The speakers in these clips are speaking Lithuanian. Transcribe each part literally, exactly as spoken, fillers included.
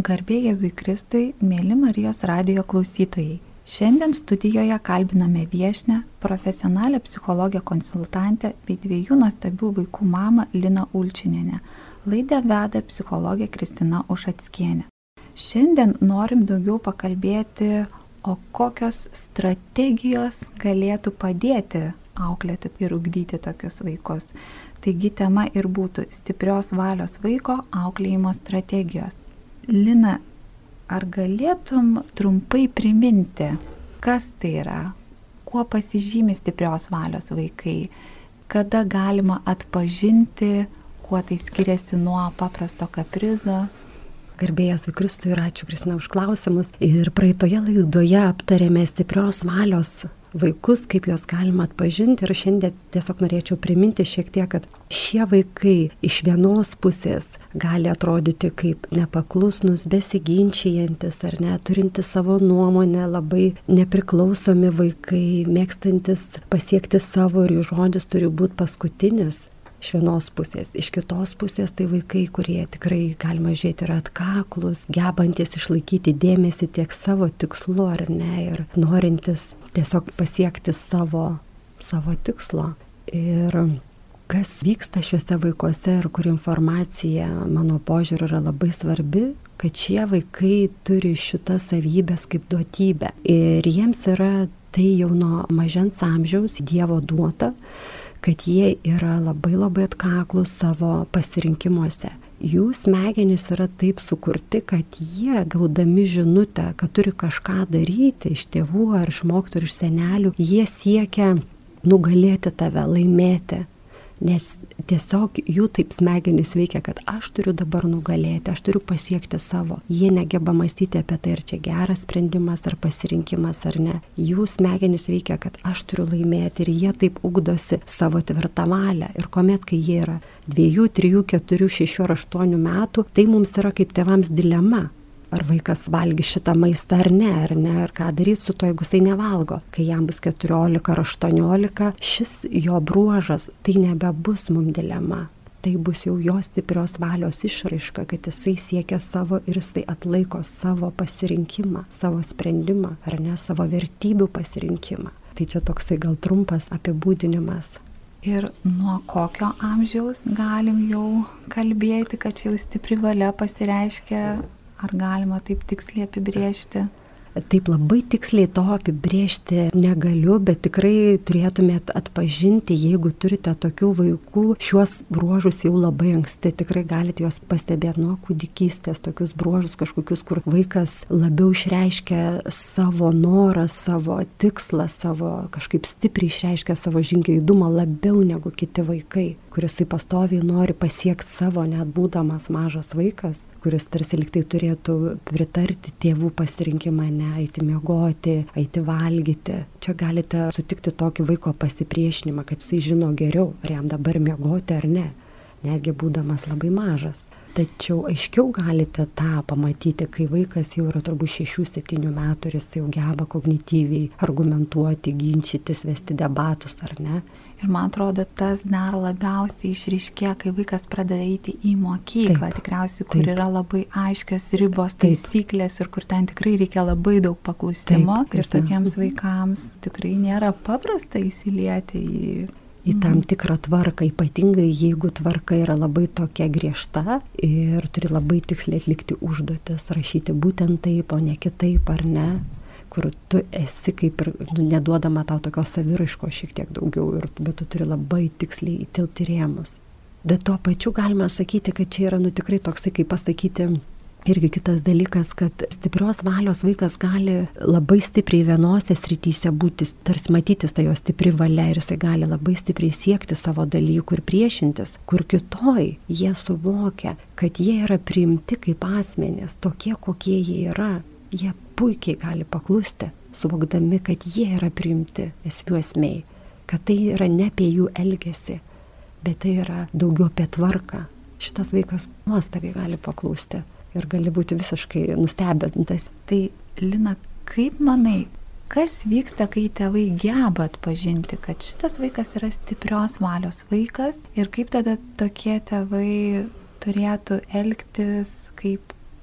Garbė Jėzui Kristui, mėly Marijos radijo klausytojai. Šiandien studijoje kalbiname viešnią, profesionalią psichologę konsultantę bei dviejų nuostabių vaikų mamą Liną Ulčinienę. Laidą veda psichologė Kristina Ušackienė. Šiandien norim daugiau pakalbėti, o kokios strategijos galėtų padėti auklėti ir ugdyti tokius vaikus. Taigi tema ir būtų stiprios valios vaiko auklėjimo strategijos. Lina, ar galėtum trumpai priminti, kas tai yra, kuo pasižymi stiprios valios vaikai, kada galima atpažinti, kuo tai skiriasi nuo paprasto kaprizo? Garbė Jėzui Kristui ir ačiū Kristina už klausimus. Ir praeitoje laidoje aptarėme stiprios valios vaikus, kaip juos galima atpažinti. Ir šiandien tiesiog norėčiau priminti šiek tiek, kad šie vaikai iš vienos pusės gali atrodyti kaip nepaklusnus, besiginčijantis ar ne, turintis savo nuomonę, labai nepriklausomi vaikai, mėgstantis pasiekti savo ir jų žodis turi būti paskutinis. Iš vienos pusės. Iš kitos pusės tai vaikai, kurie tikrai galima žiūrėti yra atkaklus, gebantis išlaikyti dėmesį tiek savo tikslu ar ne ir norintis tiesiog pasiekti savo, savo tikslo. Ir kas vyksta šiuose vaikuose ir kur informacija mano požiūriu yra labai svarbi, kad šie vaikai turi šitas savybės kaip duotybę. Ir jiems yra tai jau nuo mažens amžiaus Dievo duota, kad jie yra labai labai atkaklus savo pasirinkimuose. Jų smegenys yra taip sukurti, kad jie gaudami žinutę, kad turi kažką daryti iš tėvų ar iš mokytojų, iš senelių, jie siekia nugalėti tave, laimėti. Nes tiesiog jų taip smegenys veikia, kad aš turiu dabar nugalėti, aš turiu pasiekti savo. Jie negeba mąstyti apie tai, ar čia geras sprendimas, ar pasirinkimas, ar ne. Jų smegenys veikia, kad aš turiu laimėti ir jie taip ugdosi savo tvirtą valią. Ir kuomet, kai jie yra dviejų, trijų, keturių, šešių ar aštuonių metų, tai mums yra kaip tėvams dilema. Ar vaikas valgys šitą maistą ar ne, ar ne, ar ką darys su to, jeigu jisai nevalgo. Kai jam bus keturiolika ar aštuoniolika, šis jo bruožas, tai nebebus mum dilema. Tai bus jau jo stiprios valios išraiška, kad jisai siekia savo ir jisai atlaiko savo pasirinkimą, savo sprendimą, ar ne, savo vertybių pasirinkimą. Tai čia toksai gal trumpas apibūdinimas. Ir nuo kokio amžiaus galim jau kalbėti, kad čia jau stipri valia pasireiškia? Ar galima taip tiksliai apibrėžti? Taip labai tiksliai to apibrėžti negaliu, bet tikrai turėtumėt atpažinti, jeigu turite tokių vaikų, šiuos bruožus jau labai anksti. Tikrai galite juos pastebėti nuo kūdikystės, tokius bruožus kažkokius, kur vaikas labiau išreiškia savo norą, savo tikslą, savo kažkaip stipriai išreiškia savo žingeidumą labiau negu kiti vaikai, kuris jisai pastoviai nori pasiekti savo, net būdamas mažas vaikas, kuris tarsi liktai turėtų pritarti tėvų pasirinkimą, ne, eiti miegoti, eiti valgyti. Čia galite sutikti tokį vaiko pasipriešinimą, kad jisai žino geriau, ar jam dabar miegoti ar ne, netgi būdamas labai mažas. Tačiau aiškiau galite tą pamatyti, kai vaikas jau yra turbūt šešių septynių metų ir jis jau geba kognityviai argumentuoti, ginčytis, vesti debatus ar ne. Ir man atrodo, tas dar labiausiai išryškėja, kai vaikas pradeda eiti į mokyklą, taip, tikriausiai, kur taip. Yra labai aiškios ribos, taisyklės ir kur ten tikrai reikia labai daug paklusimo. Taip, ir tokiems vaikams tikrai nėra paprasta įsilieti į... į tam tikrą tvarką, ypatingai jeigu tvarka yra labai tokia griežta ir turi labai tiksliai atlikti užduotis, rašyti būtent taip, o ne kitaip ar ne, kur tu esi kaip ir neduodama tau tokios saviraiškos šiek tiek daugiau, ir, bet tu turi labai tiksliai įtilpti rėmus. Bet tuo pačiu galima sakyti, kad čia yra nu tikrai toksai, kaip pasakyti, irgi kitas dalykas, kad stiprios valios vaikas gali labai stipriai vienose srityse būti, tarsi matytis ta jo stipri valia ir jisai gali labai stipriai siekti savo dalykų ir priešintis, kur kitoj jie suvokia, kad jie yra priimti kaip asmenys, tokie kokie jie yra. Jie puikiai gali paklusti, suvokdami, kad jie yra priimti esmių esmei, kad tai yra ne apie jų elgesį, bet tai yra daugiau apie tvarką. Šitas vaikas nuostabiai gali paklusti ir gali būti visiškai nustebintas. Tai, Lina, kaip manai, kas vyksta, kai tėvai geba atpažinti, kad šitas vaikas yra stiprios valios vaikas ir kaip tada tokie tėvai turėtų elgtis, kaip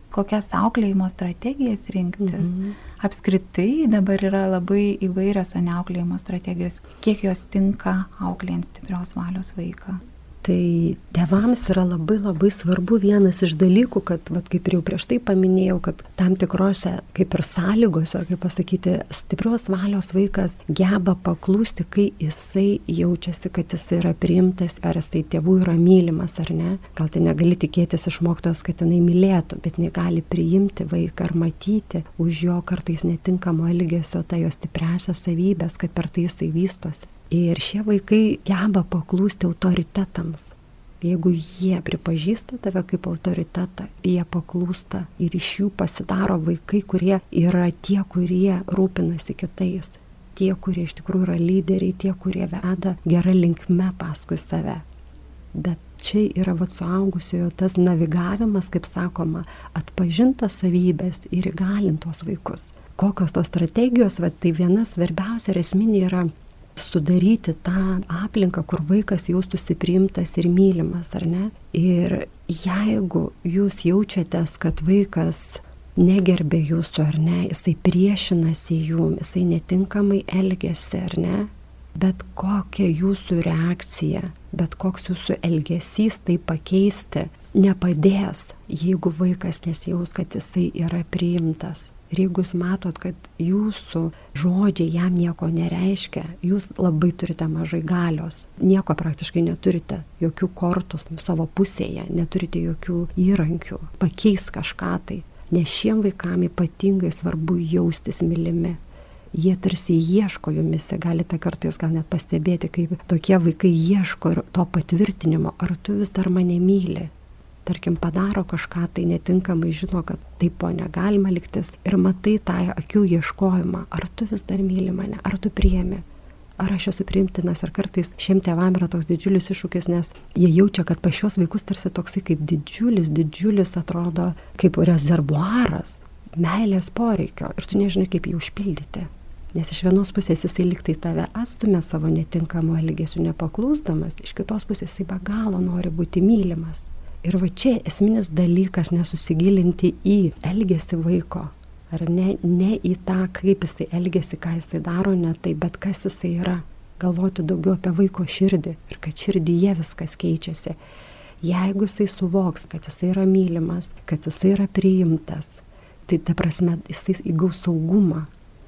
kokias auklėjimo strategijas rinktis. Mhm. Apskritai dabar yra labai įvairios ane auklėjimo strategijos, kiek jos tinka auklėjant stiprios valios vaiką. Tai tėvams yra labai labai svarbu vienas iš dalykų, kad, vat, kaip ir jau prieš tai paminėjau, kad tam tikrose kaip ir sąlygos, ar kaip pasakyti, stiprios valios vaikas geba paklūsti, kai jisai jaučiasi, kad jisai yra priimtas, ar jisai tėvų yra mylimas, ar ne. Gal tai negali tikėtis iš mokytojos, kad jinai mylėtų, bet jinai gali priimti vaiką ar matyti už jo kartais netinkamo elgesio, tai jo stipriasias savybės, kad per tai jisai vystosi. Ir šie vaikai geba paklūsti autoritetams. Jeigu jie pripažįsta tave kaip autoritetą, jie paklūsta ir iš jų pasidaro vaikai, kurie yra tie, kurie rūpinasi kitais. Tie, kurie iš tikrųjų yra lyderiai, tie, kurie veda gerą linkme paskui save. Bet čia yra vat suaugusiojo tas navigavimas, kaip sakoma, atpažintas savybės ir įgalintos vaikus. Kokios tos strategijos, vat, tai viena svarbiausia ir esminė yra sudaryti tą aplinką, kur vaikas jaustųsi priimtas ir mylimas, ar ne? Ir jeigu jūs jaučiatės, kad vaikas negerbė jūsų, ar ne, jisai priešinasi jum, jisai netinkamai elgiasi, ar ne, bet kokia jūsų reakcija, bet koks jūsų elgesys tai pakeisti nepadės, jeigu vaikas nesijaus, kad jisai yra priimtas. Ir jeigu jūs matot, kad jūsų žodžiai jam nieko nereiškia, jūs labai turite mažai galios, nieko praktiškai neturite, jokių kortų savo pusėje, neturite jokių įrankių, pakeis kažką tai, nes šiem vaikam ypatingai svarbu jaustis mylimi. Jie tarsi ieško jumise, galite kartais gal net pastebėti, kaip tokie vaikai ieško to patvirtinimo, ar tu vis dar mane myli. Tarkim, padaro kažką tai netinkamai, žino, kad taip po negalima liktis ir matai tą akių ieškojimą, ar tu vis dar myli mane, ar tu priemi, ar aš esu priimtinas. Ir kartais šiem tėvam yra toks didžiulis iššūkis, nes jie jaučia, kad pas šios vaikus tarsi toksai kaip didžiulis, didžiulis atrodo kaip rezervuaras meilės poreikio ir tu nežinai, kaip jį užpildyti. Nes iš vienos pusės jisai liktai tave atstumia savo netinkamų elgesių nepaklūsdamas, iš kitos pusės jisai be galo nori būti mylimas. Ir va čia esminis dalykas nesusigilinti į elgesį vaiko, ar ne, ne į tą, kaip jisai elgesi, ką jisai daro, ne tai, bet kas jisai yra. Galvoti daugiau apie vaiko širdį ir kad širdyje viskas keičiasi. Jeigu jisai suvoks, kad jisai yra mylimas, kad jisai yra priimtas, tai ta prasme jisai įgaus saugumą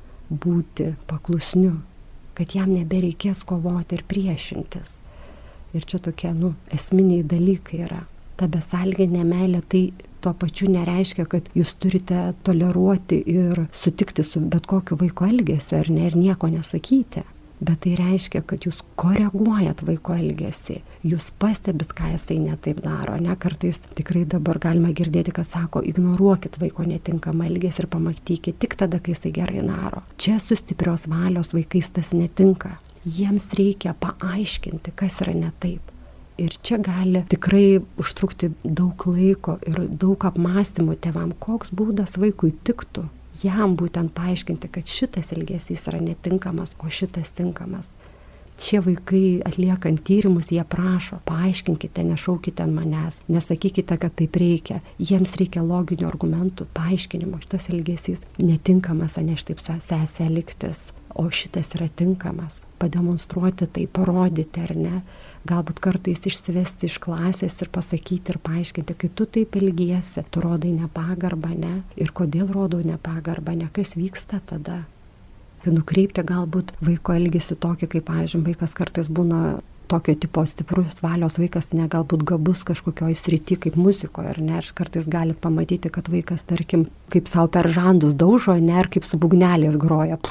būti paklusniu, kad jam nebereikės kovoti ir priešintis. Ir čia tokie, nu, esminiai dalykai yra. Ta besąlyginė meilė tai tuo pačiu nereiškia, kad jūs turite toleruoti ir sutikti su bet kokiu vaiko elgesiu ar ne ir nieko nesakyti. Bet tai reiškia, kad jūs koreguojat vaiko elgesį, jūs pastebit, ką jisai netaip daro. Ne, kartais tikrai dabar galima girdėti, kad sako, ignoruokit vaiko netinkamą elgesį ir pamatykit tik tada, kai jisai gerai daro. Čia su stiprios valios vaikais tas netinka. Jiems reikia paaiškinti, kas yra netaip. Ir čia gali tikrai užtrukti daug laiko ir daug apmąstymų tėvam, koks būdas vaikui tiktų. Jam būtent paaiškinti, kad šitas elgesys yra netinkamas, o šitas tinkamas. Šie vaikai atliekant tyrimus, jie prašo, paaiškinkite, nešaukite ant manęs, nesakykite, kad taip reikia. Jiems reikia loginių argumentų, paaiškinimo, šitas elgesys netinkamas, o ne šitaip su sesė elgtis, o šitas yra tinkamas. Pademonstruoti tai, parodyti ar ne. Galbūt kartais išsivesti iš klasės ir pasakyti ir paaiškinti, kai tu taip elgiesi, tu rodai nepagarbą, ne? Ir kodėl rodau nepagarbą, ne? Kas vyksta tada? Nukreipti galbūt vaiko elgesį tokį, kaip, pavyzdžiui, vaikas kartais būna tokio tipo stiprus valios vaikas, ne galbūt gabus kažkokioj srity, kaip muzikoje, ar ne? Ir kartais galit pamatyti, kad vaikas, tarkim, kaip savo per žandus daužo, ne? Ir kaip su būgnelės groja.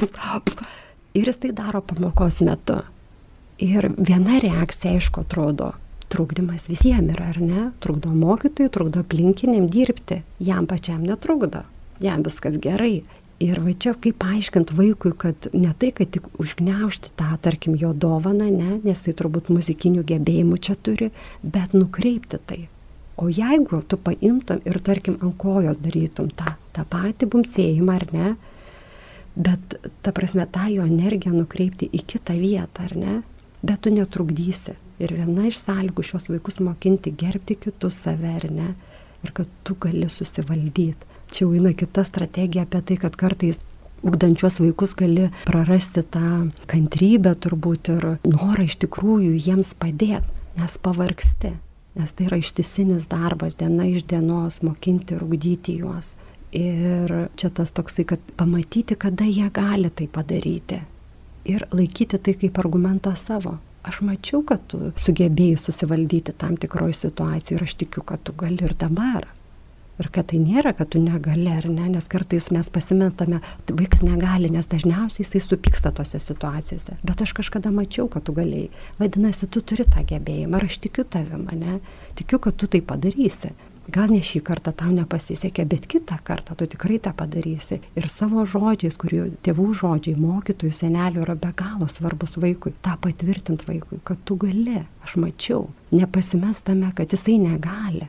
Ir jis tai daro pamokos metu. Ir viena reakcija, aišku, atrodo, trukdymas visiems yra, ar ne? Trukdo mokytojui, trukdo aplinkiniam dirbti. Jam pačiam netrukdo. Jam viskas gerai. Ir va čia kaip paaiškinti vaikui, kad ne tai, kad tik užgniaužti tą, tarkim, jo dovaną, ne? Nes tai turbūt muzikinių gebėjimų čia turi, bet nukreipti tai. O jeigu tu paimtum ir, tarkim, ant kojos darytum tą, tą patį bumsėjimą, ar ne? Bet, ta prasme, tą jo energiją nukreipti į kitą vietą, ar ne? Bet tu netrukdysi. Ir viena iš sąlygų šios vaikus mokinti gerbti kitus save, ar ne? ir kad tu gali susivaldyti. Čia jau eina kita strategija apie tai, kad kartais ugdančios vaikus gali prarasti tą kantrybę turbūt ir norą iš tikrųjų jiems padėti, nes pavargsti, nes tai yra ištisinis darbas, diena iš dienos, mokinti ir ugdyti juos. Ir čia tas toksai, kad pamatyti, kada jie gali tai padaryti ir laikyti tai kaip argumentą savo. Aš mačiau, kad tu sugebėjai susivaldyti tam tikroje situacijoje ir aš tikiu, kad tu gali ir dabar. Ir kad tai nėra, kad tu negali, ar ne, nes kartais mes pasimetame, vaikas negali, nes dažniausiai jisai supyksta tose situacijose. Bet aš kažkada mačiau, kad tu galėjai. Vadinasi, tu turi tą gebėjimą, ar aš tikiu tavim, ne? Tikiu, kad tu tai padarysi. Gal ne šį kartą tau nepasisekė, bet kitą kartą tu tikrai tą padarysi. Ir savo žodžiais, kurių tėvų žodžiai, mokytojų, senelių yra be galo svarbus vaikui, tą patvirtint vaikui, kad tu gali. Aš mačiau, nepasimestame, kad jisai negali.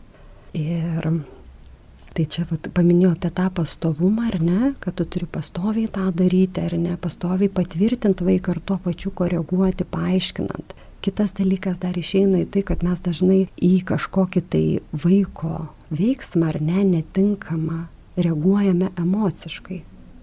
Ir tai čia vat, paminėjau apie tą pastovumą, ar ne, kad tu turi pastoviai tą daryti, ar ne, pastoviai patvirtinti vaiką ir tuo pačiu koreguoti, paaiškinant. Kitas dalykas dar išeina į tai, kad mes dažnai į kažkokį tai vaiko veiksmą ar ne, netinkamą reaguojame emociškai.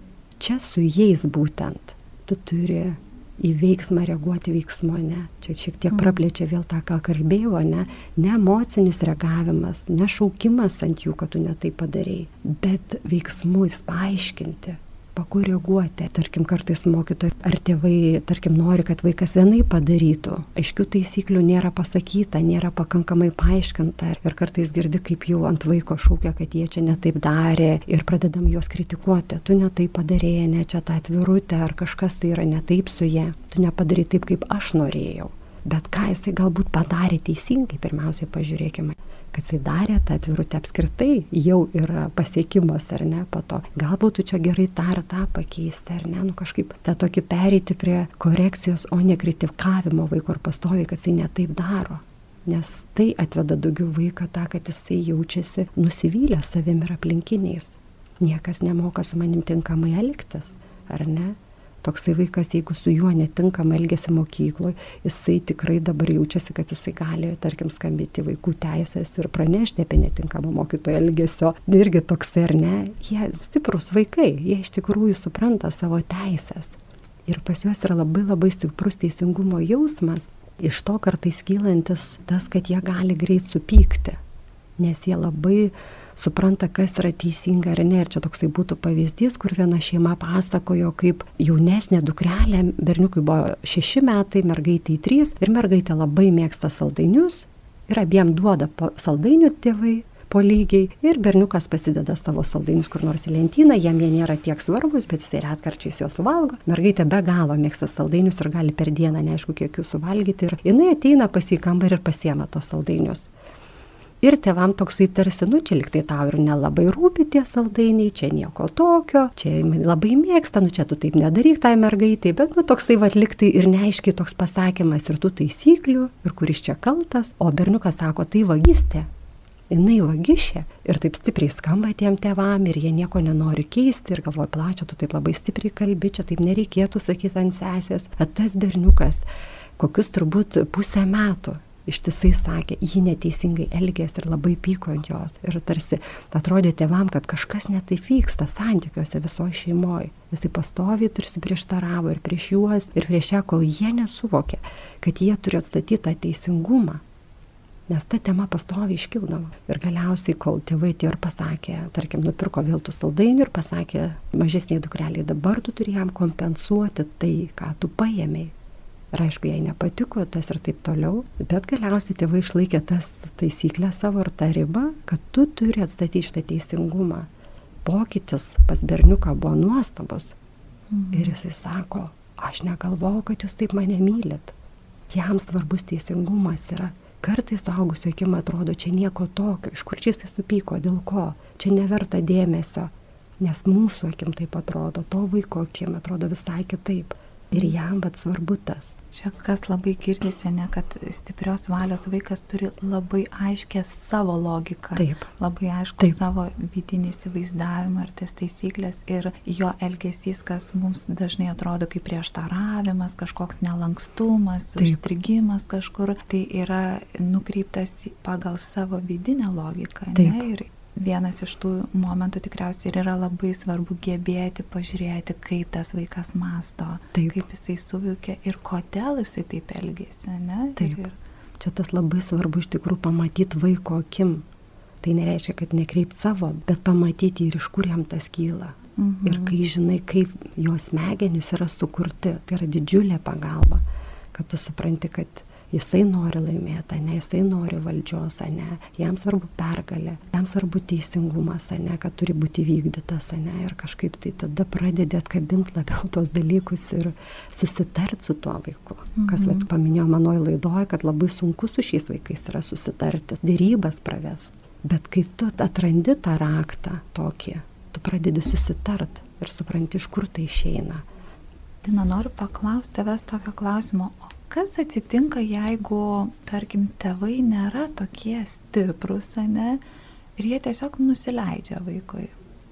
Čia su jais būtent tu turi į veiksmą reaguoti veiksmu, ne. Čia šiek tiek praplečia vėl tą, ką kalbėjau, ne. Ne emocinis reagavimas, ne šaukimas ant jų, kad tu ne tai padarei, bet veiksmus paaiškinti, pakoreguoti. Tarkim, kartais mokytojas ar tėvai, tarkim, nori, kad vaikas vienai padarytų. Aiškių taisyklių nėra pasakyta, nėra pakankamai paaiškinta. Ir kartais girdi, kaip jau ant vaiko šaukia, kad jie čia netaip darė ir pradedam juos kritikuoti. Tu netaip padarėjai, ne čia tą atvirutę, ar kažkas tai yra netaip su jie. Tu nepadarei taip, kaip aš norėjau. Bet ką jisai galbūt padarė teisingai, pirmiausiai pažiūrėkime. Kad jisai darė tą atvirutę apskritai, jau yra pasiekimas, ar ne, po to. Galbūt tu čia gerai tą ar tą pakeisti, ar ne, nu kažkaip tą tokį pereiti prie korekcijos, o ne kritikavimo vaiko ir pastoviai, kad jisai netaip daro. Nes tai atveda daugiau vaiką tą, kad jisai jaučiasi nusivylę savim ir aplinkiniais. Niekas nemoka su manim tinkamai elgtis, ar ne? Toksai vaikas, jeigu su juo netinkamai elgiasi mokykloje, jisai tikrai dabar jaučiasi, kad jisai gali, tarkim, skambinti vaikų teisės ir pranešti apie netinkamą mokytojo elgesio. Irgi toksai, ar ne? Jie stiprus vaikai, jie iš tikrųjų supranta savo teisės. Ir pas juos yra labai labai stiprus teisingumo jausmas. Iš to kartais kylantis tas, kad jie gali greit supykti, nes jie labai supranta, kas yra teisinga ar ne. Ir čia toksai būtų pavyzdys, kur viena šeima pasakojo, kaip jaunesnė dukrelė, berniukui buvo šeši metai, mergaitei trys, ir mergaitė labai mėgsta saldainius ir abiem duoda saldainių tėvai po lygiai, ir berniukas pasideda savo saldainius kur nors į lentyną, jam jie nėra tiek svarbus, bet jisai retkarčiais juos suvalgo. Mergaitė be galo mėgsta saldainius ir gali per dieną neaišku kiek jų suvalgyti, ir jinai ateina pas į kambarį ir pasiema tos saldainius. Ir tėvam toksai tarsi, nu čia liktai tau ir nelabai rūpi tie saldainiai, čia nieko tokio, čia labai mėgsta, nu čia tu taip nedaryk tai mergaitai, bet nu toksai vat liktai ir neaiškiai toks pasakymas ir tų taisyklių, ir kuris čia kaltas, o berniukas sako, tai vagystė, jinai vagišė, ir taip stipriai skamba tiem tėvam, ir jie nieko nenori keisti, ir galvoja, plačia, tu taip labai stipriai kalbi, čia taip nereikėtų sakyti ant sesės, bet tas berniukas, kokius turbūt pusę metų, ištisai sakė, ji neteisingai elgėsi ir labai pyko ant jos. Ir tarsi atrodė tėvam, kad kažkas netaip vyksta santykiuose visoje šeimoje. Jisai pastoviai tarsi prieštaravo ir prieš juos, ir prieš ją, kol jie nesuvokė, kad jie turi atstatyti tą teisingumą. Nes ta tema pastoviai iškildavo. Ir galiausiai, kol tėvai tie ir pasakė, tarkim, nupirko vėl tų saldainių ir pasakė mažesniai dukreliai, dabar tu turi jam kompensuoti tai, ką tu paėmei. Ir aišku, jai nepatiko tas ir taip toliau, bet galiausiai tėvai išlaikė tas taisyklę savo ir tą ribą, kad tu turi atstatyti šitą teisingumą. Pokytis pas berniuką buvo nuostabus. Mhm. Ir jisai sako, aš negalvojau, kad jūs taip mane mylit. Jam svarbus teisingumas yra. Kartais suaugusio akim atrodo, čia nieko tokio, iš kur čia jisai supyko, dėl ko, čia neverta dėmesio. Nes mūsų akim taip atrodo, to vaiko akim atrodo visai kitaip. Ir jam bet svarbu tas. Čia kas labai girdisi, ne, kad stiprios valios vaikas turi labai aiškę savo logiką. Taip. Labai aišku Taip. Savo vidinį įsivaizdavimą ir tas taisyklės, ir jo elgesys, kas mums dažnai atrodo kaip prieštaravimas, kažkoks nelankstumas, Taip. Užstrigimas kažkur, tai yra nukreiptas pagal savo vidinę logiką. Ne? Ir vienas iš tų momentų tikriausiai ir yra labai svarbu gebėti pažiūrėti, kaip tas vaikas mąsto, Taip. kaip jisai suvokia ir kodėl jisai taip elgėsi, ne? Taip. Ir, Čia tas labai svarbu iš tikrųjų pamatyti vaiko akim. Tai nereiškia, kad nekreipt savo, bet pamatyti ir iš kur jam tas kyla. mhm. Ir kai žinai, kaip jos smegenys yra sukurti, tai yra didžiulė pagalba, kad tu supranti, kad jisai nori laimėti, ne, jisai nori valdžios, ne, jam svarbu pergalė, jam svarbu teisingumas, ne, kad turi būti vykdytas, ne, ir kažkaip tai tada pradedi atkabinti labiau tos dalykus ir susitarti su tuo vaiku. Mhm. Kas vat, paminėjo manoje laidoje, kad labai sunku su šiais vaikais yra susitarti, dėrybas pravesti. Bet kai tu atrandi tą raktą tokį, tu pradedi susitart ir supranti, iš kur tai išeina. Lina, noriu paklausti tavęs tokio klausimo. O kas atsitinka, jeigu, tarkim, tėvai nėra tokie stiprus, ne, ir jie tiesiog nusileidžia vaikui?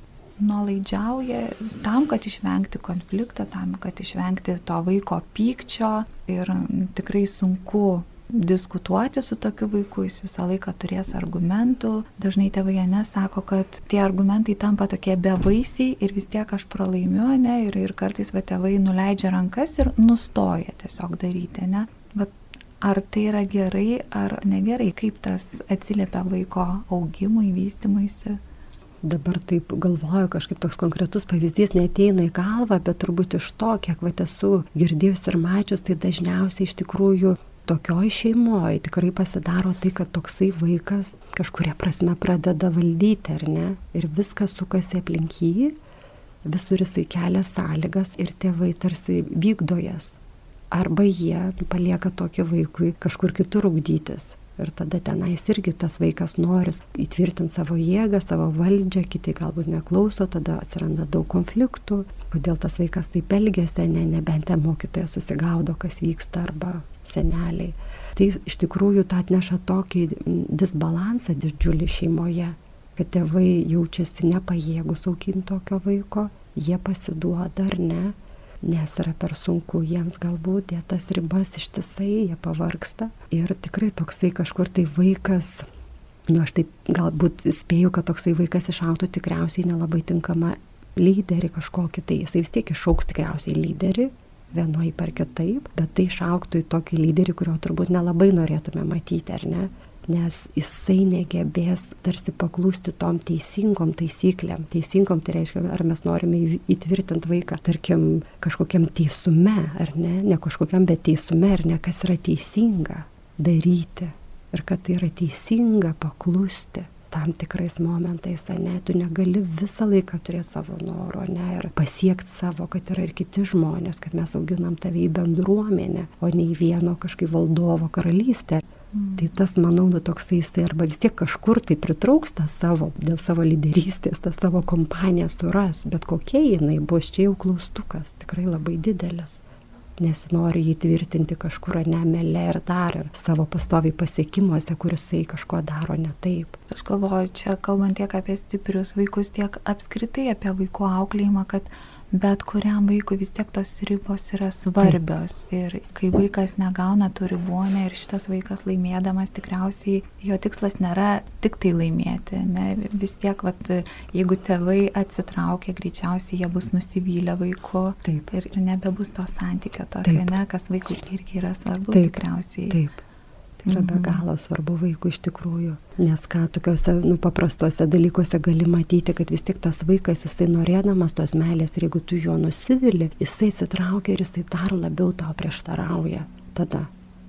Nuolaidžiauja tam, kad išvengti konflikto, tam, kad išvengti to vaiko pykčio ir tikrai sunku diskutuoti su tokiu vaiku, jis visą laiką turės argumentų. Dažnai tėvai nesako, kad tie argumentai tampa tokie bevaisiai ir vis tiek aš pralaimiu, ne, ir, ir kartais va, tėvai nuleidžia rankas ir nustoja tiesiog daryti, ne. Va, ar tai yra gerai ar negerai, kaip tas atsiliepia vaiko augimui, vystymuisi? Dabar taip galvoju, kažkaip toks konkretus pavyzdys neateina į galvą, bet turbūt iš to, kiek va, esu girdėjus ir mačius, tai dažniausiai iš tikrųjų tokioj šeimoje tikrai pasidaro tai, kad toksai vaikas kažkuria prasme pradeda valdyti, ar ne? Ir viskas sukasi aplink jį, visur jisai kelia sąlygas ir tėvai tarsi vykdo jas. Arba jie palieka tokį vaikui kažkur kitur ugdytis. Ir tada tenais irgi tas vaikas nori įtvirtinti savo jėgą, savo valdžią, kiti galbūt neklauso, tada atsiranda daug konfliktų. Kodėl tas vaikas taip elgiasi, ne, nebent mokytojas susigaudo, kas vyksta, arba seneliai. Tai iš tikrųjų tai atneša tokį disbalansą didžiulį šeimoje, kad tėvai jaučiasi nepajėgus auginti tokio vaiko, jie pasiduoda ar ne, nes yra per sunku jiems galbūt dėtas ribas ištisai, jie pavargsta. Ir tikrai toksai kažkur tai vaikas, nu aš taip galbūt spėju, kad toksai vaikas išaugtų tikriausiai nelabai tinkamą lyderį kažkokį, tai jisai vis tiek išaugs tikriausiai lyderį, vienoip ar kitaip, bet tai išaugtų į tokį lyderį, kurio turbūt nelabai norėtume matyti, ar ne? Nes jisai negebės tarsi paklūsti tom teisingom taisyklėm. Teisingom tai reiškia, ar mes norime įtvirtinti vaiką, tarkim, kažkokiam teisume, ar ne, ne kažkokiam, bet teisume, ar ne, kas yra teisinga daryti. Ir kad tai yra teisinga paklusti tam tikrais momentais, ne, tu negali visą laiką turėti savo noro, ne, ir pasiekti savo, kad yra ir kiti žmonės, kad mes auginam tave į bendruomenę, o ne į vieno kažkaip valdovo karalystę. Mm. Tai tas, manau, nu toksai jisai arba vis tiek kažkur tai pritrauks tą savo, dėl savo lyderystės, tą savo kompaniją suras, bet kokia jinai bus, čia jau klaustukas, tikrai labai didelis. Nes nori jį tvirtinti kažkur nemele ir dar ir savo pastoviai pasiekimuose, kur jisai kažko daro ne taip. Aš galvoju, čia kalbant tiek apie stiprius vaikus, tiek apskritai apie vaikų auklėjimą, kad bet kuriam vaikui vis tiek tos ribos yra svarbios. Taip. Ir kai vaikas negauna tų ribų, ne, ir šitas vaikas laimėdamas, tikriausiai jo tikslas nėra tik tai laimėti. Ne, vis tiek, vat, jeigu tėvai atsitraukia, greičiausiai jie bus nusivylę vaiku. Taip. Ir, ir nebebus to santykio tokio, ne, kas vaikui irgi yra svarbu. Taip. Tikriausiai. Taip. Tai yra be galo svarbu vaikui iš tikrųjų. Nes ką tokiuose nu, paprastuose dalykuose gali matyti, kad vis tik tas vaikas, jisai norėdamas tos meilės, ir jeigu tu jo nusivili, jisai sitraukia ir jisai dar labiau tau prieštarauja tada.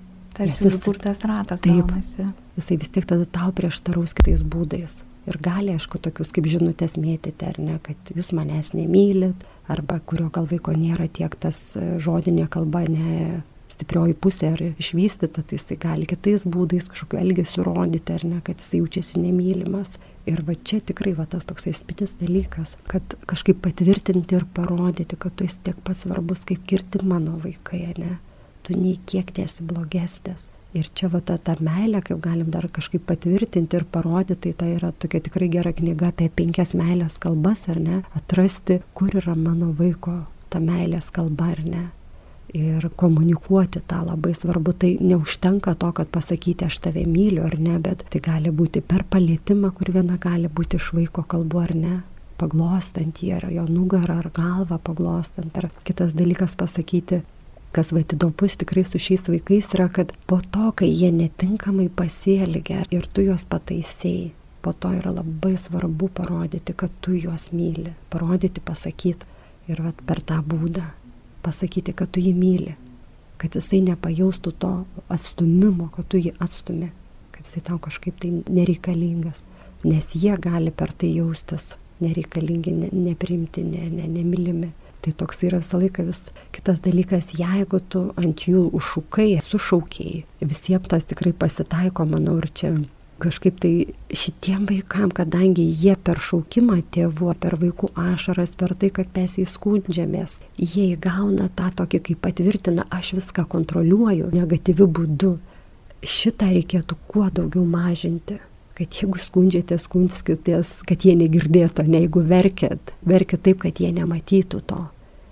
Tarsi užburtas ratas gaunasi. Jisai vis tiek tada tau prieštaraus kitais būdais. Ir gali, aišku, tokius kaip žinutės mėtyti, ar ne, kad jūs manęs nemylit, arba kurio gal vaiko nėra tiek tas žodinė kalba, ne stiprioji pusė ar išvystyta, tai jisai gali kitais būdais kažkokiu elgesiu rodyti, ar ne, kad jisai jaučiasi nemylimas. Ir va čia tikrai va tas toksai spinis dalykas, kad kažkaip patvirtinti ir parodyti, kad tu esi tiek pats svarbus, kaip kirti mano vaikai, ne? Tu nei kiek nesi blogesnis. Ir čia va ta, ta meilė, kaip galim dar kažkaip patvirtinti ir parodyti, tai yra tokia tikrai gera knyga apie penkias meilės kalbas, ar ne? Atrasti, kur yra mano vaiko ta meilės kalba, ar ne? Ir komunikuoti tą labai svarbu. Tai neužtenka to, kad pasakyti aš tave myliu ar ne, bet tai gali būti per palietimą, kur viena gali būti iš vaiko kalbų ar ne, paglostant jį ar jo nugarą ar galvą paglostant. Ar kitas dalykas pasakyti, kas va įdomus tikrai su šiais vaikais yra, kad po to, kai jie netinkamai pasielgia ir tu juos pataisėjai, po to yra labai svarbu parodyti, kad tu juos myli, parodyti, pasakyti ir va per tą būdą pasakyti, kad tu jį myli, kad jisai nepajaustų to atstumimo, kad tu jį atstumi, kad jisai tau kažkaip tai nereikalingas, nes jie gali per tai jaustis nereikalingi, ne, nepriimti, ne, ne, nemylimi. Tai toks yra visą laiką vis kitas dalykas, jeigu tu ant jų užšukai, sušaukiai, visiems tas tikrai pasitaiko, manau, ir čia kažkaip tai šitiem vaikam, kadangi jie per šaukimą tėvų, per vaikų ašaras, per tai, kad mes įskundžiamės, jie įgauna tą tokį, kaip patvirtina, aš viską kontroliuoju negatyviu būdu. Šitą reikėtų kuo daugiau mažinti, kad jeigu skundžiatės, skundskitės, kad jie negirdėtų, ne jeigu verkėt, verkit taip, kad jie nematytų to.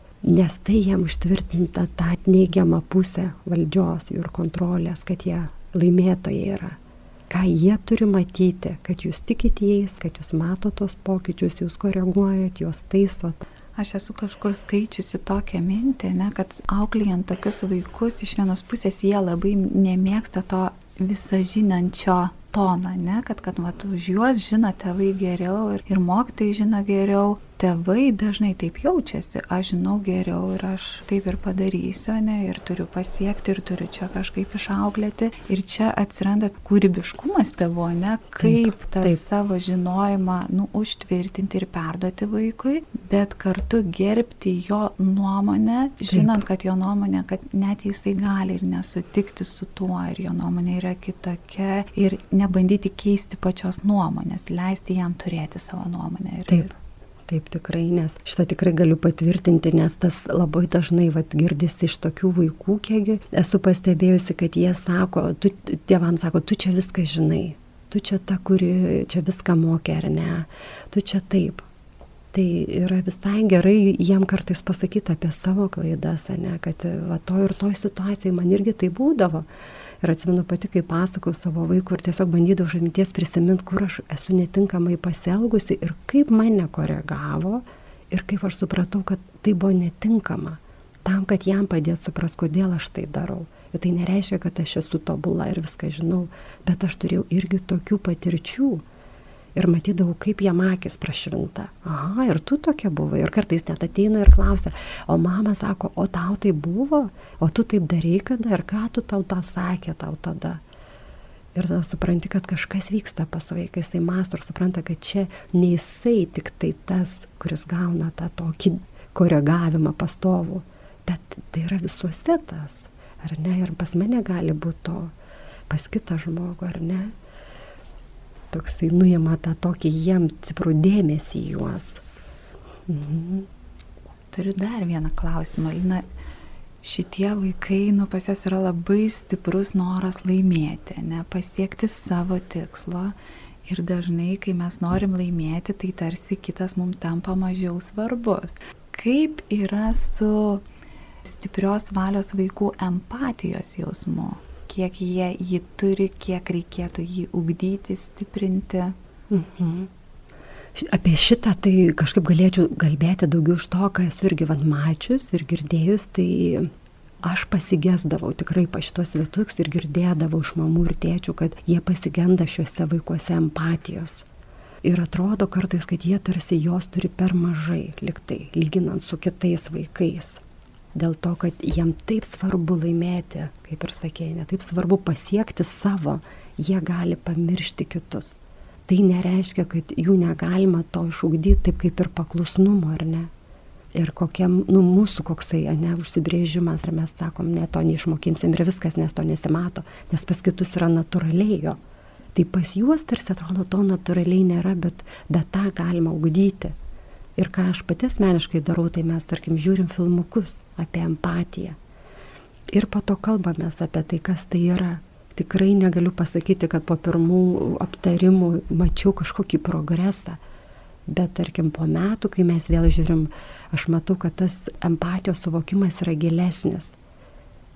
Nes tai jiem užtvirtinta tą neigiamą pusę valdžios ir kontrolės, kad jie laimėtojai yra. Ką jie turi matyti, kad jūs tikit jais, kad jūs matot tos pokyčius, jūs koreguojat, juos taisot. Aš esu kažkur skaičiusi tokią mintį, ne, kad auklėjant tokius vaikus, iš vienos pusės jie labai nemėgsta to visažinančio toną, ne, kad, kad mat, už juos žino tėvai geriau ir, ir mokytojai žino geriau. Tėvai dažnai taip jaučiasi, aš žinau geriau ir aš taip ir padarysiu, ne, ir turiu pasiekti, ir turiu čia kažkaip išauklėti. Ir čia atsiranda kūrybiškumas tėvo, ne, kaip tą savo žinojimą, nu, užtvirtinti ir perduoti vaikui, bet kartu gerbti jo nuomonę, žinant, taip, kad jo nuomonė, kad net jisai gali ir nesutikti su tuo, ir jo nuomonė yra kitokia, ir nebandyti keisti pačios nuomonės, leisti jam turėti savo nuomonę. Ir, taip. Taip tikrai, nes šitą tikrai galiu patvirtinti, nes tas labai dažnai vat, girdisi iš tokių vaikų, kiekgi esu pastebėjusi, kad jie sako, tu, tėvams sako, tu čia viską žinai, tu čia ta, kuri čia viską mokė ar ne, tu čia taip. Tai yra visai gerai jiem kartais pasakyti apie savo klaidas, ne, kad va, to ir toj situacijai man irgi tai būdavo. Ir atsimenu pati, kai pasakau savo vaikų ir tiesiog bandydavau iš atminties prisiminti, kur aš esu netinkamai pasielgusi ir kaip mane koregavo ir kaip aš supratau, kad tai buvo netinkama. Tam, kad jam padėtų supras, kodėl aš tai darau. Ir tai nereiškia, kad aš esu tobula ir viską žinau, bet aš turėjau irgi tokių patirčių. Ir matydavau, kaip jam akis prašvinta. Aha, ir tu tokia buvai. Ir kartais net ateina ir klausia, o mama sako, o tau tai buvo? O tu taip darei kada? Ir ką tu tau tą sakė tau tada? Ir tada supranti, kad kažkas vyksta pas vaiką, jisai mąsto ir supranta, kad čia ne jisai tik tai tas, kuris gauna tą tokį koregavimą pastovų, bet tai yra visuose tas, ar ne? Ir pas mane gali būti to, pas kitą žmogų, ar ne? Toksai nuima tą tokį jiem stiprų dėmesį į juos. Mhm. Turiu dar vieną klausimą. Lina, šitie vaikai, nu, pas jas yra labai stiprus noras laimėti, ne, pasiekti savo tikslo. Ir dažnai, kai mes norim laimėti, tai tarsi kitas mums tampa mažiau svarbus. Kaip yra su stiprios valios vaikų empatijos jausmu? Kiek jie jį turi, kiek reikėtų jį ugdyti, stiprinti. Mhm. Apie šitą tai kažkaip galėčiau kalbėti daugiau iš to, ką esu irgi van mačius ir girdėjus, tai aš pasigesdavau tikrai pa šitos vietuks ir girdėdavau iš mamų ir tėčių, kad jie pasigenda šiuose vaikuose empatijos. Ir atrodo kartais, kad jie tarsi jos turi per mažai, liktai, lyginant su kitais vaikais. Dėl to, kad jiem taip svarbu laimėti, kaip ir sakėjai, ne taip svarbu pasiekti savo, jie gali pamiršti kitus. Tai nereiškia, kad jų negalima to išugdyti taip kaip ir paklusnumo, ar ne? Ir kokiam, nu, mūsų koksai, ne, užsibrėžimas, ar mes sakom, ne, to neišmokinsim ir viskas, nes to nesimato, nes pas kitus yra natūraliai jo. Tai pas juos tarsi atrodo to natūraliai nėra, bet, bet tą galima ugdyti. Ir ką aš pati asmeniškai darau, tai mes, tarkim, žiūrim filmukus apie empatiją. Ir po to kalbamės apie tai, kas tai yra. Tikrai negaliu pasakyti, kad po pirmų aptarimų mačiau kažkokį progresą. Bet, tarkim, po metų, kai mes vėl žiūrim, aš matau, kad tas empatijos suvokimas yra gilesnis.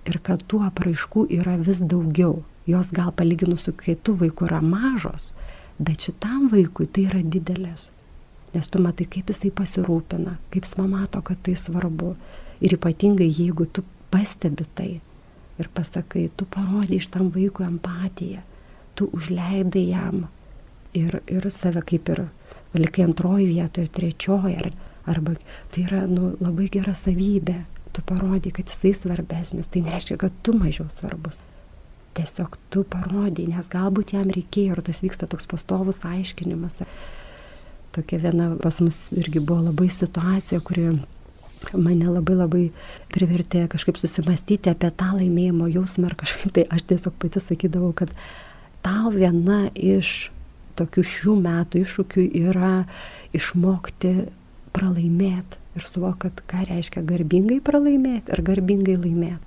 ir kad tų apraiškų yra vis daugiau. Jos gal palyginus su kitu vaiku yra mažos, bet šitam vaikui tai yra didelės. Nes tu matai, kaip jisai pasirūpina, kaip jis mato, kad tai svarbu. Ir ypatingai, jeigu tu pastebi tai ir pasakai, tu parodai iš tam vaikui empatiją, tu užleidai jam ir, ir save kaip ir likai antroji vietoje ir trečioji, ar, arba tai yra nu, labai gera savybė, tu parodai, kad jisai svarbesnis, tai nereiškia, kad tu mažiau svarbus. Tiesiog tu parodai, nes galbūt jam reikėjo ir tas vyksta toks pastovus aiškinimas. Tokia viena pas mus irgi buvo labai situacija, kuri mane labai labai privertė kažkaip susimastyti apie tą laimėjimo jausmą ir kažkaip tai aš tiesiog pati sakydavau, kad tau viena iš tokių šių metų iššūkių yra išmokti pralaimėti ir suvokti, kad ką reiškia garbingai pralaimėti ir garbingai laimėti.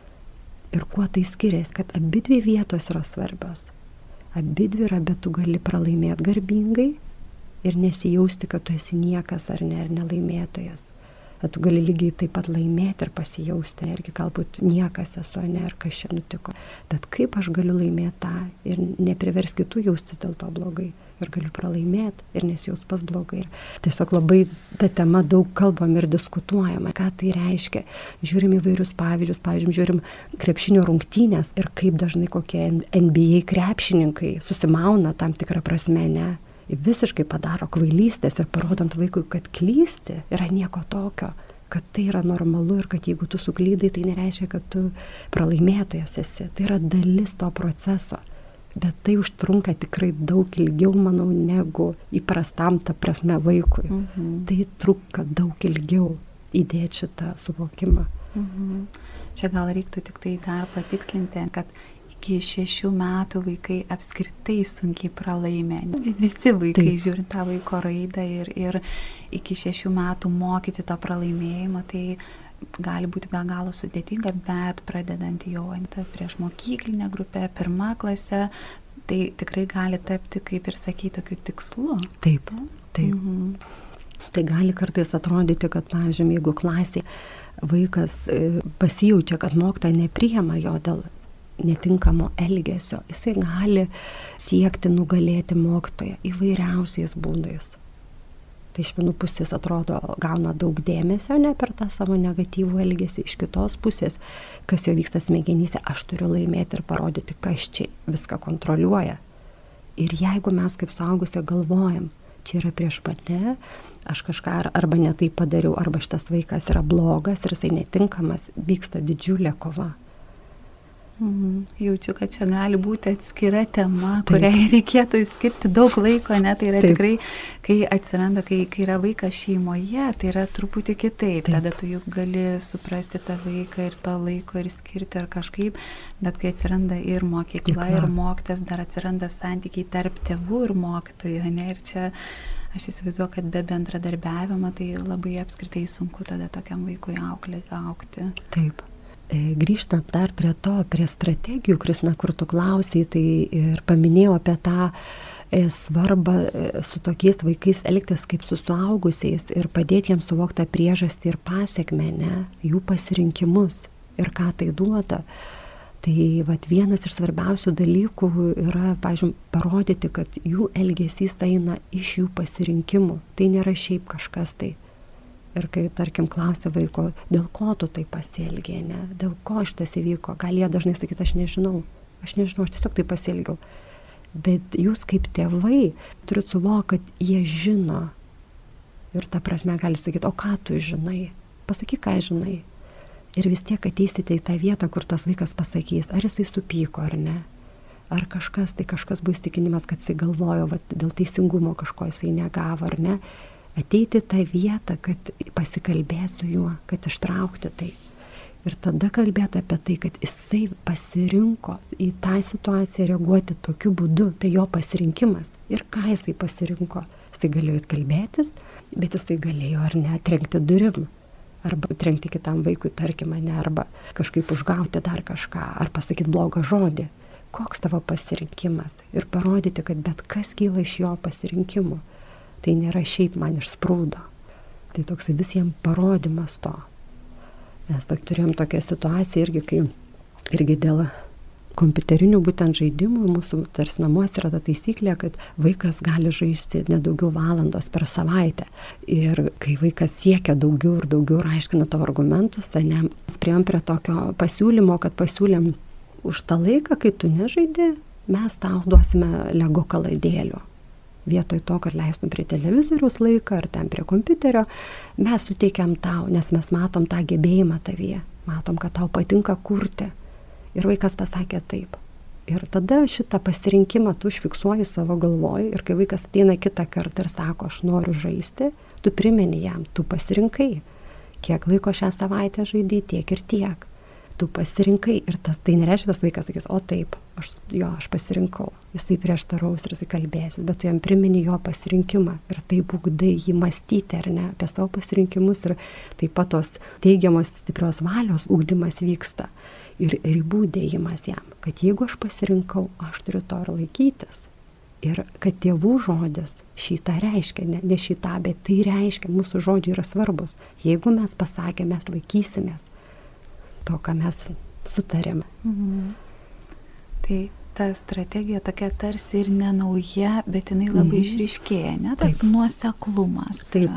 Ir kuo tai skiriasi, kad abidvi vietos yra svarbios. Abidvi yra, bet tu gali pralaimėti garbingai ir nesijausti, kad tu esi niekas ar ne, ar nelaimėtojas. Tu gali lygiai taip pat laimėti ir pasijausti, irgi galbūt niekas esu, ne, ar kas čia nutiko. Bet kaip aš galiu laimėti tą ir neprivers kitų jaustis dėl to blogai. Ir galiu pralaimėti ir nesijaus pas blogai. Tiesiog labai ta tema daug kalbam ir diskutuojama, ką tai reiškia. Žiūrim įvairius pavyzdžius, pavyzdžiui, žiūrim krepšinio rungtynės ir kaip dažnai kokie N B A krepšininkai susimauna tam tikrą prasme, ne. Visiškai padaro kvailystės ir parodant vaikui, kad klysti yra nieko tokio, kad tai yra normalu ir kad jeigu tu suklydai, tai nereiškia, kad tu pralaimėtojas esi. Tai yra dalis to proceso. Bet tai užtrunka tikrai daug ilgiau, manau, negu įprastam ta prasme vaikui. Mhm. Tai trunka daug ilgiau įdėti šitą suvokimą. Mhm. Čia gal reiktų tik tai dar patikslinti, kad iki šešių metų vaikai apskritai sunkiai pralaimė. Visi vaikai Taip. Žiūrint tą vaiko raidą ir, ir iki šešių metų mokyti to pralaimėjimo, tai gali būti be galo sudėtinga, bet pradedant jau prieš mokyklinę grupę, pirmą klasę, tai tikrai gali tapti, kaip ir sakai, tokiu tikslu. Taip, taip. Mhm. Tai gali kartais atrodyti, kad, pavyzdžiui, jeigu klasėje vaikas pasijaučia, kad mokytoja nepriima jo dėl netinkamo elgesio, jisai gali siekti nugalėti mokytoją įvairiausiais būdais. Tai iš vienų pusės atrodo gauna daug dėmesio, ne per tą savo negatyvų elgesį, iš kitos pusės, kas jo vyksta smegenyse, aš turiu laimėti ir parodyti, kas čia viską kontroliuoja. Ir jeigu mes kaip suaugusie galvojam, čia yra prieš mane, aš kažką arba ne taip padariau, arba šitas vaikas yra blogas ir jisai netinkamas, vyksta didžiulė kova. Mhm. Jaučiu, kad čia gali būti atskira tema, Taip. Kuriai reikėtų skirti daug laiko, ne, tai yra Taip. Tikrai, kai atsiranda, kai, kai yra vaikas šeimoje, tai yra truputį kitaip, Taip. Tada tu juk gali suprasti tą vaiką ir to laiko ir skirti ar kažkaip, bet kai atsiranda ir mokykla, Tikla. Ir mokytas, dar atsiranda santykiai tarp tėvų ir mokytojų, ne, ir čia aš įsivaizduoju, kad be bendradarbiavimo tai labai apskritai sunku tada tokiam vaikui auklė, augti. Taip. Grįžtant dar prie to, prie strategijų, Kristina, kur tu klausiai, tai ir paminėjau apie tą svarbą su tokiais vaikais elgtis kaip su suaugusiais ir padėti jiems suvokti tą priežastį ir pasiekmę, ne, jų pasirinkimus ir ką tai duoda. Tai vat, vienas iš svarbiausių dalykų yra, pavyzdžiui, parodyti, kad jų elgesys eina iš jų pasirinkimų. Tai nėra šiaip kažkas tai. Ir kai, tarkim, klausia vaiko, dėl ko tu tai pasielgė, ne? Dėl ko šitas įvyko? Gal jie dažnai sakyti, aš nežinau, aš nežinau, aš tiesiog tai pasielgiau. Bet jūs kaip tėvai turite suvokti, kad jie žino. Ir ta prasme gali sakyti, o ką tu žinai? Pasakyk, ką žinai. Ir vis tiek ateisite į tą vietą, kur tas vaikas pasakys, ar jisai supyko ar ne. Ar kažkas, tai kažkas bus tikinimas, kad jisai galvojo, va, dėl teisingumo kažko jisai negavo ar ne. Ateiti tą vietą, kad pasikalbėti su juo, kad ištraukti tai. Ir tada kalbėti apie tai, kad jisai pasirinko į tą situaciją reaguoti tokiu būdu, tai jo pasirinkimas. Ir ką jisai pasirinko? Jisai galėjo atkalbėtis, bet jisai galėjo ar ne trenkti durim. Arba trenkti kitam vaikui, tarkim, ne, arba kažkaip užgauti dar kažką, ar pasakyti blogą žodį. Koks tavo pasirinkimas? Ir parodyti, kad bet kas kyla iš jo pasirinkimų. Tai nėra šiaip man išsprūdo. Tai toks visiems parodimas to. Mes tok, turėjom tokią situaciją irgi, kai irgi dėl kompiuterinių būtent žaidimų mūsų tarsi namuose yra ta taisyklė, kad vaikas gali žaisti nedaugiau valandos per savaitę. Ir kai vaikas siekia daugiau ir daugiau ir aiškina tavo argumentus, ne, mes priėjom prie tokio pasiūlymo, kad pasiūlėm už tą laiką, kai tu nežaidi, mes tau duosime Lego kaladėlių. Vietoj to, kad leistum prie televizoriaus laiką ar ten prie kompiuterio, mes suteikiam tau, nes mes matom tą gebėjimą tavyje, matom, kad tau patinka kurti. Ir vaikas pasakė taip. Ir tada šitą pasirinkimą tu užfiksuoji savo galvoj ir kai vaikas ateina kitą kartą ir sako, aš noriu žaisti, tu primeni jam, tu pasirinkai. Kiek laiko šią savaitę žaidai, tiek ir tiek. Tu pasirinkai ir tas, tai nereiškia, tas vaikas sakys, o taip, aš, jo, aš pasirinkau. Jisai prieštaraus ir jisai kalbėsis, bet tu jam primeni jo pasirinkimą ir taip ugdai jį mąstyti, ar ne, apie savo pasirinkimus ir taip pat tos teigiamos stiprios valios ugdymas vyksta. Ir ribų dėjimas jam, kad jeigu aš pasirinkau, aš turiu to ir laikytis. Ir kad tėvų žodis šitą reiškia, ne, ne šitą, bet tai reiškia, mūsų žodžiai yra svarbus. Jeigu mes pasakėme, mes laikysimės to, ką mes sutarėme. Mhm. Tai ta strategija tokia tarsi ir nenauja, bet jinai labai mhm. išryškėja, ne? Tas Taip. nuoseklumas. Taip.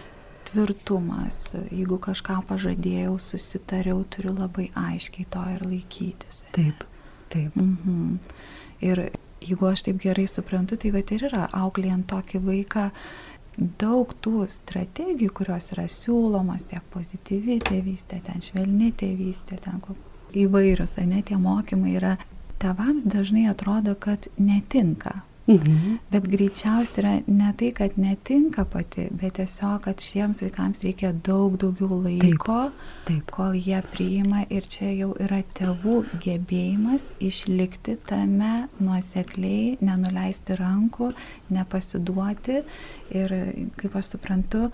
Tvirtumas, jeigu kažką pažadėjau, susitariau, turiu labai aiškiai to ir laikytis. Taip, taip. Mhm. Ir jeigu aš taip gerai suprantu, tai va ir yra auklėjant tokį vaiką daug tų strategijų, kurios yra siūlomos, tiek pozityvi tėvystė, ten švelni tėvystė, ten įvairius, ne, tie mokymai yra, tėvams dažnai atrodo, kad netinka. Mhm. Bet greičiausiai yra ne tai, kad netinka pati, bet tiesiog, kad šiems vaikams reikia daug daugiau laiko, taip, taip. Kol jie priima ir čia jau yra tėvų gebėjimas išlikti tame nuosekliai, nenuleisti rankų, nepasiduoti ir, kaip aš suprantu,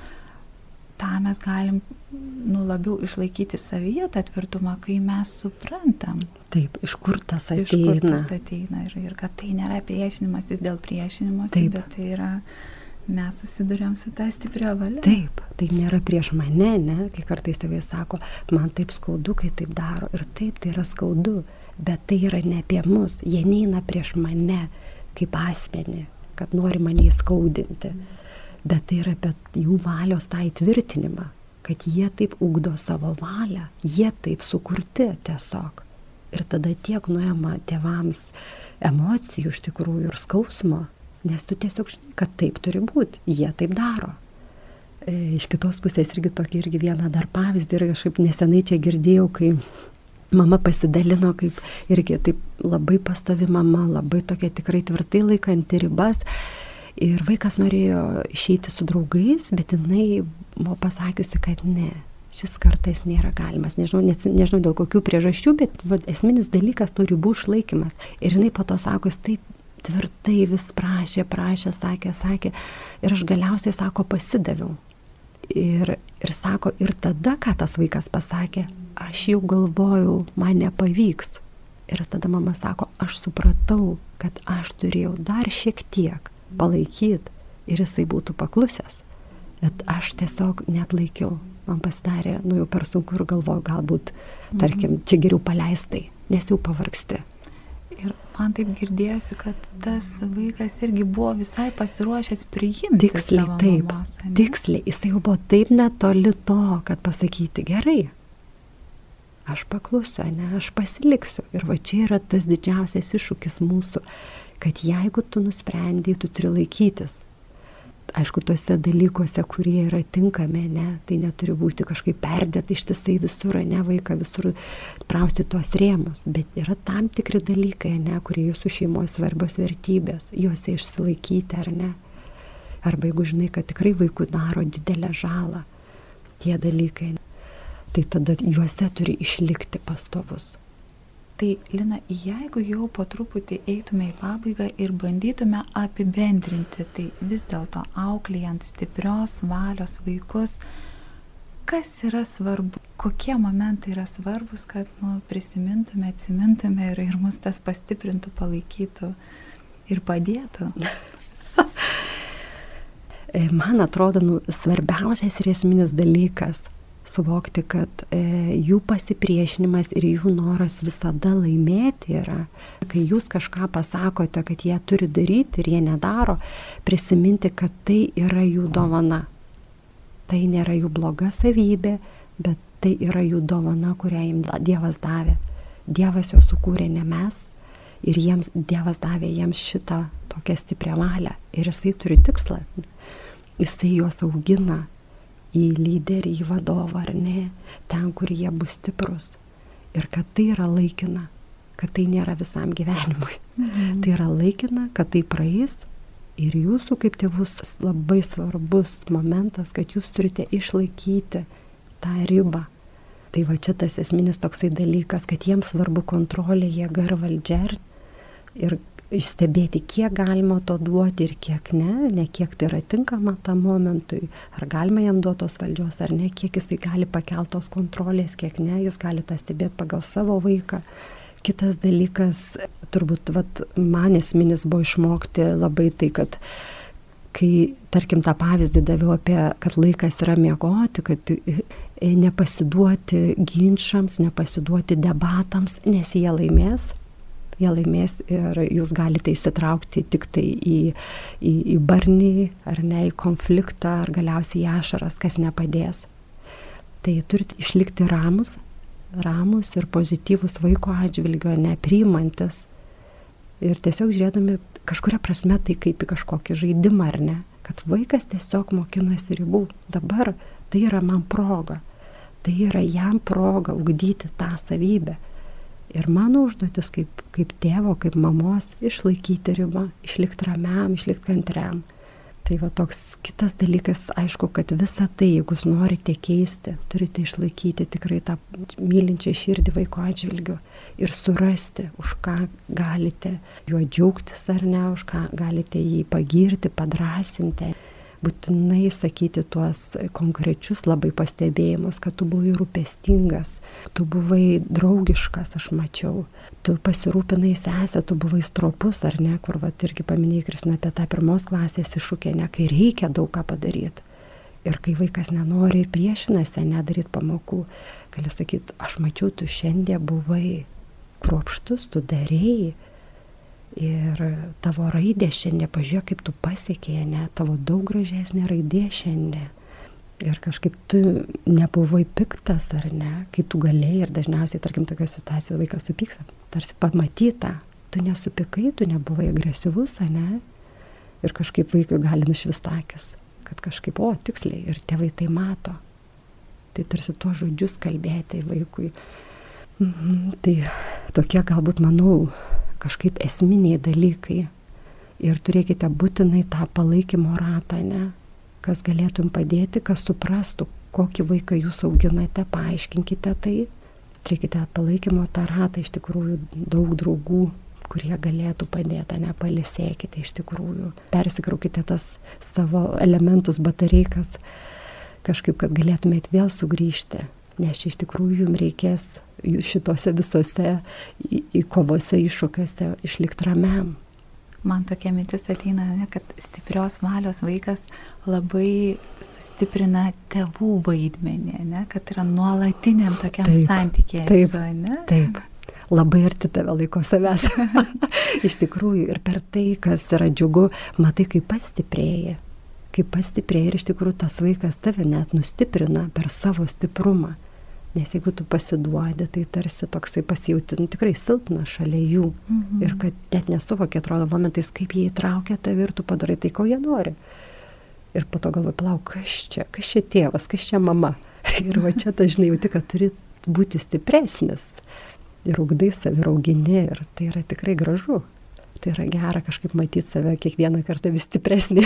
tą mes galim nu, labiau išlaikyti savyje tą tvirtumą, kai mes suprantam. Taip, iš kur tas ateina. Iš kur tas ateina ir, ir kad tai nėra priešinimasis dėl priešinimuose, bet tai yra, mes susiduriam su tą stiprią valią. Taip, tai nėra prieš mane, ne, kai kartais tėvai sako, man taip skaudu, kai taip daro. Ir taip, tai yra skaudu, bet tai yra ne apie mus, jie neina prieš mane kaip asmenį, kad nori mane įskaudinti. Bet tai yra apie jų valios tą įtvirtinimą, kad jie taip ugdo savo valią, jie taip sukurti tiesiog. Ir tada tiek nuema tėvams emocijų iš tikrųjų ir skausmo, nes tu tiesiog žinai, kad taip turi būti, jie taip daro. E, iš kitos pusės irgi tokį irgi vieną dar pavyzdį ir kažkaip nesenai čia girdėjau, kai mama pasidalino, kaip irgi taip labai pastovi mama, labai tokia tikrai tvirtai laikanti ribas. Ir vaikas norėjo išeiti su draugais, bet jinai buvo pasakiusi, kad ne, šis kartais nėra galimas. Nežinau, ne, nežinau dėl kokių priežasčių, bet va, esminis dalykas tų ribų išlaikymas. Ir jinai po to sako, jis taip tvirtai vis prašė, prašė, sakė, sakė. Ir aš galiausiai, sako, pasidaviau. Ir, ir sako, ir tada, ką tas vaikas pasakė, aš jau galvojau, man nepavyks. Ir tada mama sako, aš supratau, kad aš turėjau dar šiek tiek palaikyti ir jisai būtų paklusęs. Bet aš tiesiog net laikiau. Man pasidarė, nu jau per sunku ir galvoju, galbūt, tarkim, čia geriau paleistai, nes jau pavargsti. Ir man taip girdėjosi, kad tas vaikas irgi buvo visai pasiruošęs priimti tiksliai, savo taip, mamos. Ne? Tiksliai, jisai jau buvo taip netoli to, kad pasakyti gerai. Aš paklusiu, ne, aš pasiliksiu. Ir va čia yra tas didžiausias iššūkis mūsų, kad jeigu tu nusprendai, tu turi laikytis. Aišku, tuose dalykuose, kurie yra tinkami, ne, tai neturi būti kažkaip perdėta ištisai visur, ne, vaiką visur sprausti tuos rėmus, bet yra tam tikri dalykai, ne, kurie jūsų šeimoje svarbios vertybės, juose išsilaikyti, ar ne. Arba jeigu žinai, kad tikrai vaikui daro didelę žalą tie dalykai, tai tada juose turi išlikti pastovus. Tai, Lina, jeigu jau po truputį eitume į pabaigą ir bandytume apibendrinti, tai vis dėlto auklėjant stiprios valios vaikus, kas yra svarbu, kokie momentai yra svarbus, kad nu, prisimintume, atsimintume ir, ir mus tas pastiprintų, palaikytų ir padėtų? Man atrodo, nu, svarbiausias ir esminis dalykas, suvokti, kad e, jų pasipriešinimas ir jų noras visada laimėti yra. Kai jūs kažką pasakote, kad jie turi daryti ir jie nedaro, prisiminti, kad tai yra jų dovana. Tai nėra jų bloga savybė, bet tai yra jų dovana, kurią jiems Dievas davė. Dievas juos sukūrė, ne mes. Ir jiems, Dievas davė jiems šitą tokią stiprią valią. Ir jisai turi tikslą. Jisai juos augina į lyderį, į vadovą, ar ne, ten, kur jie bus stiprus. Ir kad tai yra laikina, kad tai nėra visam gyvenimui. Mhm. Tai yra laikina, kad tai praeis. Ir jūsų kaip tėvus labai svarbus momentas, kad jūs turite išlaikyti tą ribą. Tai va čia tas esminis toksai dalykas, kad jiems svarbu kontrolė, jėga ir valdžia. Ir išstebėti, kiek galima to duoti ir kiek ne, ne kiek tai yra tinkama tam momentui, ar galima jam duoti tos valdžios ar ne, kiek jisai gali pakeltos kontrolės, kiek ne, jūs galite stebėti pagal savo vaiką. Kitas dalykas, turbūt vat, man esminis buvo išmokti labai tai, kad kai, tarkim, tą pavyzdį daviau apie, kad laikas yra miegoti, kad nepasiduoti ginčams, nepasiduoti debatams, nes jie laimės. Jie laimės ir jūs galite įsitraukti tik tai į, į, į barnį, ar ne, į konfliktą, ar galiausiai į ašaras, kas nepadės. Tai turite išlikti ramus, ramus ir pozityvus vaiko atžvilgio, nepriimantis. Ir tiesiog žiūrėdami kažkuria prasme tai kaip į kažkokį žaidimą, ar ne, kad vaikas tiesiog mokinasi ribų. Dabar tai yra man proga, tai yra jam proga ugdyti tą savybę. Ir mano užduotis kaip, kaip tėvo, kaip mamos, išlaikyti ribą, išlikti ramiam, išlikti kantriam. Tai va toks kitas dalykas, aišku, kad visą tai, jeigu jūs norite keisti, turite išlaikyti tikrai tą mylinčią širdį vaiko atžvilgiu ir surasti, už ką galite juo džiaugtis ar ne, už ką galite jį pagirti, padrasinti. Būtinai sakyti tuos konkrečius labai pastebėjimus, kad tu buvai rūpestingas, tu buvai draugiškas, aš mačiau, tu pasirūpinai sesę, tu buvai stropus, ar ne, kur va irgi paminėjai, Kristina, apie tą pirmos klasės iššūkį, ne, kai reikia daug ką padaryti. Ir kai vaikas nenori ir priešinasi, nedaryti pamokų, gali sakyti, aš mačiau, tu šiandien buvai kruopštus, tu darėjai. Ir tavo raidė šiandien, pažiūrėk, kaip tu pasiekė, ne, tavo daug gražesnė raidė šiandien. Ir kažkaip tu nebuvai piktas, ar ne, kai tu galėjai, ir dažniausiai, tarkim, tokios situacijos vaikas supyksta, tarsi pamatyta, tu nesupykai, tu nebuvai agresyvus, ar ne, ir kažkaip vaikui gali nušvist akis, kad kažkaip, o, tiksliai, ir tėvai tai mato. Tai tarsi tuos žodžius kalbėti vaikui. Mhm, tai tokie galbūt, manau, kažkaip esminiai dalykai. Ir turėkite būtinai tą palaikymo ratą, ne? Kas galėtum padėti, kas suprastų, kokį vaiką jūs auginate, paaiškinkite tai. Turėkite palaikymo tą ratą, iš tikrųjų daug draugų, kurie galėtų padėti, ne, pailsėkite iš tikrųjų. Persikraukite tas savo elementus, batareikas, kažkaip, kad galėtumėt vėl sugrįžti. Nes čia iš tikrųjų jums reikės šitose visose į, į kovose iššūkiuose išlikti ramiam. Man tokia mintis ateina, ne, kad stiprios valios vaikas labai sustiprina tėvų vaidmenį, ne, kad yra nuolatiniam tokiam santykėje. Taip, su, ne? taip. Labai arti tave laiko savęs. Iš tikrųjų, ir per tai, kas yra džiugu, matai, kaip pastiprėja. Kaip pastiprėja ir iš tikrųjų tas vaikas tave net nustiprina per savo stiprumą. Nes jeigu tu pasiduodi, tai tarsi toksai pasijauti, nu, tikrai silpna šalia jų. Mhm. Ir kad net nesuvokia, atrodo, momentais, kaip jie įtraukia tave ir tu padarai tai, ko jie nori. Ir po to galvoji, plauk, kas čia, kas čia tėvas, kas čia mama. Ir va čia, tai žinai, jauti, kad turi būti stipresnis. Ir ugdai save, ir augini, ir tai yra tikrai gražu. Tai yra gera kažkaip matyti save kiekvieną kartą vis stipresnį.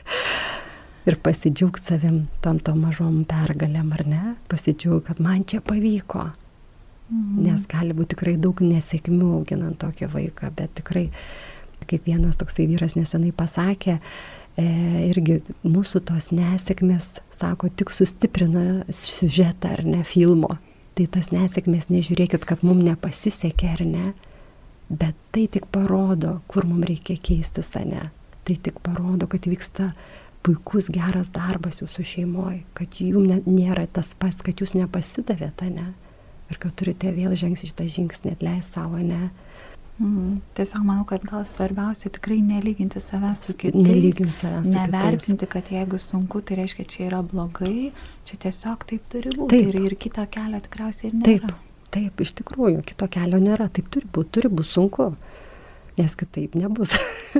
Ir pasidžiaugti savim tom tom mažom pergalėm, ar ne? Pasidžiaugti, kad man čia pavyko. Mhm. Nes gali būti tikrai daug nesėkmių auginant tokį vaiką, bet tikrai, kaip vienas toksai vyras nesenai pasakė, e, irgi mūsų tos nesėkmės, sako, tik sustiprina siužetą, ar ne, filmo. Tai tas nesėkmės nežiūrėkit, kad mums nepasisekė, ar ne, bet tai tik parodo, kur mums reikia keistis, ar ne. Tai tik parodo, kad vyksta puikus, geras darbas jūsų šeimoje, kad jums ne, nėra tas pats, kad jūs nepasidavėte, ne? Ir kad turite vėl žengti šitą žingsnį, atleisti savo, ne? Mm, tiesiog manau, kad gal svarbiausia tikrai nelyginti savęs su kitais. Nelyginti savęs su kitais. Nevertinti, kad jeigu sunku, tai reiškia, čia yra blogai, čia tiesiog taip turi būti. Ir, ir kito kelio tikriausiai ir nėra. Taip, taip, iš tikrųjų, kito kelio nėra. Taip turi būti, turi būti sunku, nes kitaip nebus.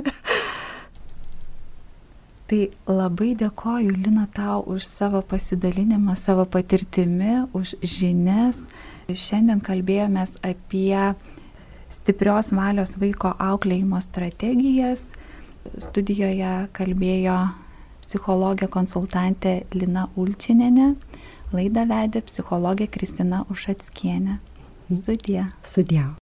Tai labai dėkoju, Lina, tau už savo pasidalinimą, savo patirtimi, už žinias. Šiandien kalbėjomės apie stiprios valios vaiko auklėjimo strategijas. Studijoje kalbėjo psichologė konsultantė Lina Ulčinienė. Laidą vedė psichologė Kristina Ušackienė. Sudie. Sudie.